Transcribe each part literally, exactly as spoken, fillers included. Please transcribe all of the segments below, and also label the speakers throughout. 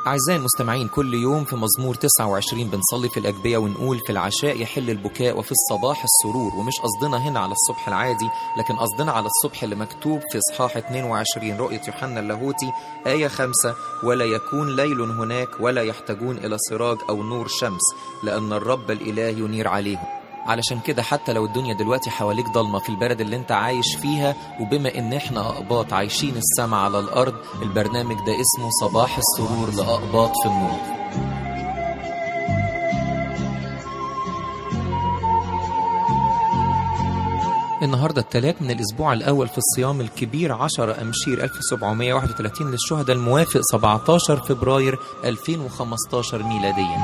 Speaker 1: أعزائي المستمعين، كل يوم في مزمور تسعة وعشرين بنصلي في الأجبية ونقول في العشاء يحل البكاء وفي الصباح السرور. ومش قصدنا هنا على الصبح العادي، لكن قصدنا على الصبح اللي مكتوب في إصحاح اثنين وعشرين رؤية يوحنا اللاهوتي آية خمسة: ولا يكون ليل هناك ولا يحتاجون إلى سراج أو نور شمس، لأن الرب الإله ينير عليهم. علشان كده حتى لو الدنيا دلوقتي حواليك ضلمة في البلد اللي انت عايش فيها، وبما ان احنا أقباط عايشين السماء على الأرض، البرنامج ده اسمه صباح السرور لأقباط في النور. النهاردة الثلاث من الأسبوع الأول في الصيام الكبير، عشرة أمشير ألف وسبعمائة وواحد وثلاثين للشهداء، الموافق سبعة عشر فبراير ألفين وخمسة عشر ميلاديا.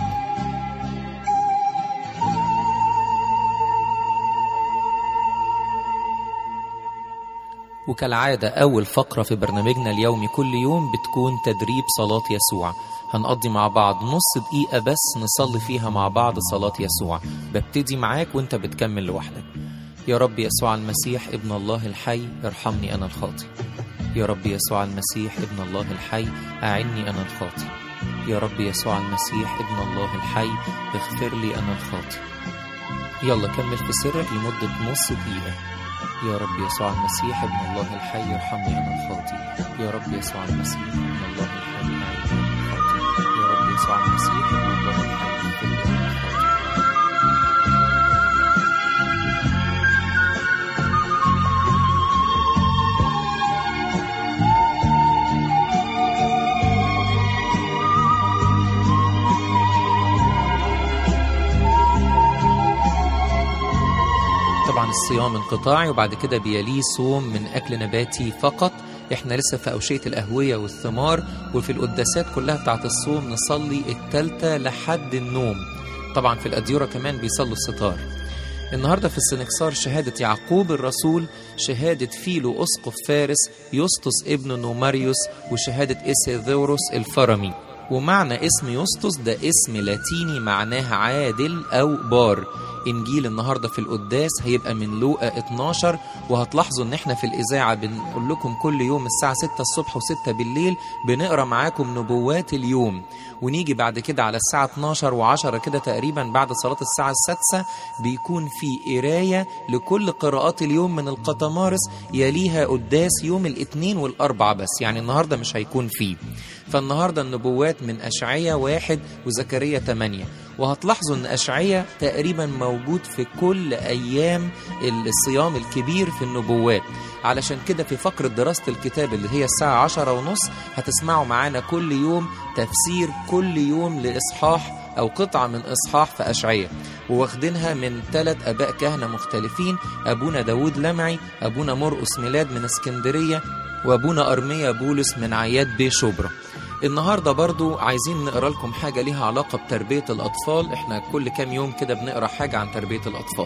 Speaker 1: وكالعادة أول فقرة في برنامجنا اليومي كل يوم بتكون تدريب صلاة يسوع. هنقضي مع بعض نص دقيقة بس نصلي فيها مع بعض صلاة يسوع. ببتدي معاك وانت بتكمل لوحدك. يا رب يسوع المسيح ابن الله الحي، ارحمني أنا الخاطي. يا رب يسوع المسيح ابن الله الحي، أعني أنا الخاطي. يا رب يسوع المسيح ابن الله الحي، اغفر لي أنا الخاطي. يلا كمل في سرك لمدة نص دقيقة. يا رب يسوع المسيح ابن الله الحي، ارحمني أنا الخاطي. يا رب يسوع المسيح ابن الله الحي، أعني أنا الخاطي. يا رب يسوع المسيح ابن الله الحي، اغفر لي أنا الخاطي. طبعا الصيام انقطاعي وبعد كده بيليه صوم من أكل نباتي فقط. احنا لسه في أوشية الأهوية والثمار، وفي القداسات كلها بتاعت الصوم نصلي التالتة لحد النوم. طبعا في الأديرة كمان بيصلوا الستار. النهاردة في السنكسار شهادة يعقوب الرسول، شهادة فيلو أسقف فارس، يسطس ابن نوماريوس، وشهادة إيسيذوروس الفرمي. ومعنى اسم يسطس ده اسم لاتيني معناه عادل أو بار. إنجيل النهاردة في القداس هيبقى من لوقا اتناشر، وهتلاحظوا ان احنا في الإذاعة بنقول لكم كل يوم الساعة ستة الصبح وستة بالليل بنقرأ معاكم نبوات اليوم، ونيجي بعد كده على الساعة اتناشر وعشرة كده تقريبا بعد صلاة الساعة السادسة بيكون في قراية لكل قراءات اليوم من القطمارس، يليها قداس يوم الاثنين والأربعة بس، يعني النهاردة مش هيكون فيه. فالنهاردة النبوات من أشعية واحد وزكريا ثمانية، وهتلاحظوا ان أشعية تقريبا موجود في كل أيام الصيام الكبير في النبوات. علشان كده في فقرة دراسة الكتاب اللي هي الساعة عشرة ونص هتسمعوا معانا كل يوم تفسير كل يوم لإصحاح أو قطعة من إصحاح في أشعية، وواخدينها من ثلاث أباء كهنة مختلفين: أبونا داود لمعي، أبونا مرقس ميلاد من اسكندرية، وأبونا أرميا بولس من عياد بيه شبرا. النهاردة برضو عايزين نقرأ لكم حاجة ليها علاقة بتربية الأطفال. احنا كل كام يوم كده بنقرأ حاجة عن تربية الأطفال.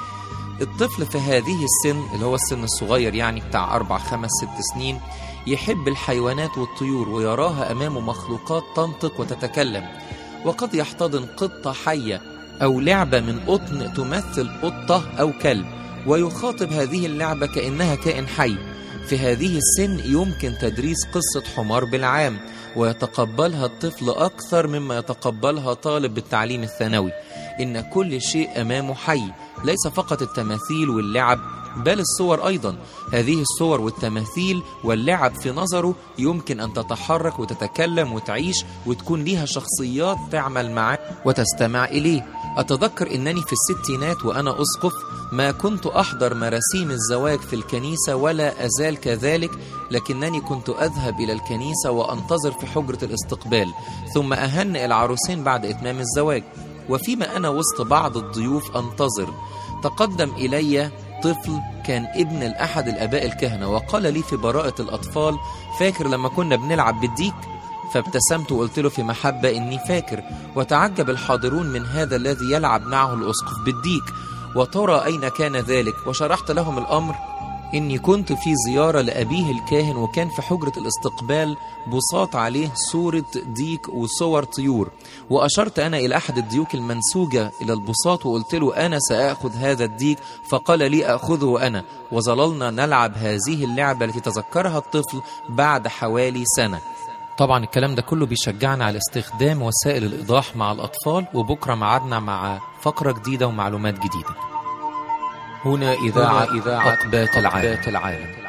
Speaker 1: الطفل في هذه السن اللي هو السن الصغير يعني بتاع أربع خمس ست سنين يحب الحيوانات والطيور ويراها أمامه مخلوقات تنطق وتتكلم، وقد يحتضن قطة حية أو لعبة من قطن تمثل قطة أو كلب ويخاطب هذه اللعبة كأنها كائن حي. في هذه السن يمكن تدريس قصة حمار بالعام ويتقبلها الطفل أكثر مما يتقبلها طالب بالتعليم الثانوي. إن كل شيء أمامه حي، ليس فقط التماثيل واللعب بل الصور أيضا. هذه الصور والتماثيل واللعب في نظره يمكن أن تتحرك وتتكلم وتعيش وتكون ليها شخصيات تعمل معه وتستمع إليه. أتذكر أنني في الستينات وأنا أسقف ما كنت أحضر مراسيم الزواج في الكنيسة ولا أزال كذلك، لكنني كنت أذهب إلى الكنيسة وأنتظر في حجرة الاستقبال، ثم أهنئ العروسين بعد إتمام الزواج. وفيما أنا وسط بعض الضيوف أنتظر، تقدم إلي طفل كان ابن الأحد الأباء الكهنة وقال لي في براءة الأطفال: فاكر لما كنا بنلعب بالديك؟ فابتسمت وقلت له في محبة إني فاكر. وتعجب الحاضرون من هذا الذي يلعب معه الأسقف بالديك، وترى أين كان ذلك؟ وشرحت لهم الأمر إني كنت في زيارة لأبيه الكاهن، وكان في حجرة الاستقبال بساط عليه صورة ديك وصور طيور، وأشرت أنا إلى أحد الديوك المنسوجة إلى البساط وقلت له: أنا سأخذ هذا الديك. فقال لي: أخذه أنا. وظللنا نلعب هذه اللعبة التي تذكرها الطفل بعد حوالي سنة. طبعا الكلام ده كله بيشجعنا على استخدام وسائل الإيضاح مع الأطفال، وبكرة معادنا مع فقرة جديدة ومعلومات جديدة. هنا إذاعة إذاعة أقبات العالم.